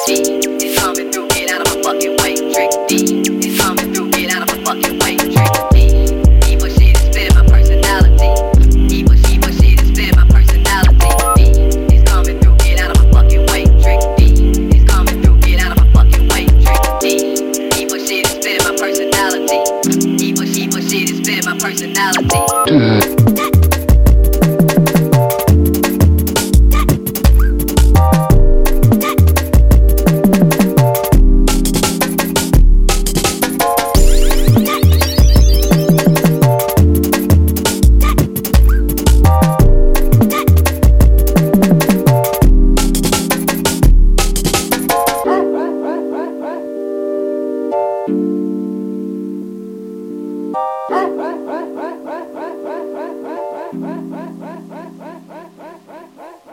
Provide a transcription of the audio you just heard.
D, it's coming through, get out of my fucking way. Trick D, it's coming through, get out of my fucking way. Trick D, evil shit is spitting my personality. Evil shit is spitting my personality. D, it's coming through, get out of my fucking way. Trick D, it's coming through, get out of my fucking way. Trick D, evil shit is spitting my personality. Evil shit is spitting my personality.